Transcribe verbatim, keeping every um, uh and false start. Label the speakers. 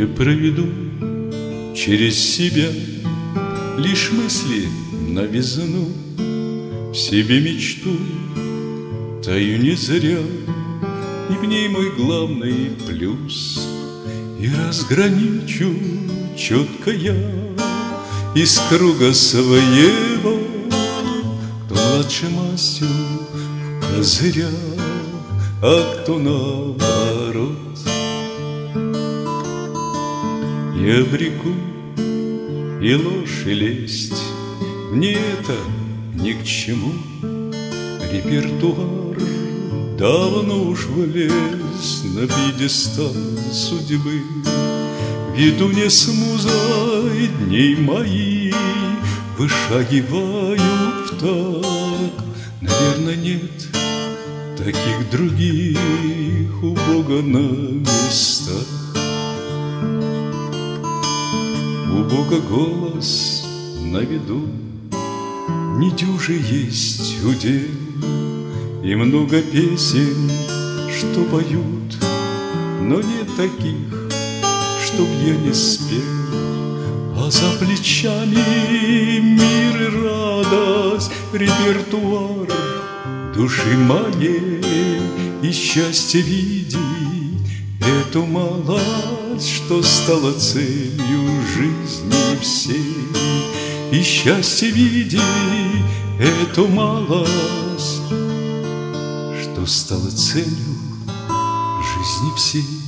Speaker 1: Я проведу через себя лишь мысли новизну, в себе мечту таю не зря, и в ней мой главный плюс. И разграничу четко я из круга своего, кто младше мастер в козырях, а кто наоборот. Я обреку и ложь, и лесть, мне это ни к чему. Репертуар давно уж влез на пьедестал судьбы. Веду не с музой дней мои, вышагиваю в так. Наверно, нет таких других у Бога на местах. У Бога голос на виду, недюже есть удел, и много песен, что поют, но нет таких, чтоб я не спел. А за плечами мир и радость, репертуар души моей, и счастье видеть эту малость, что стала целью жизни всей. И счастье видеть эту малость, что стала целью жизни всей.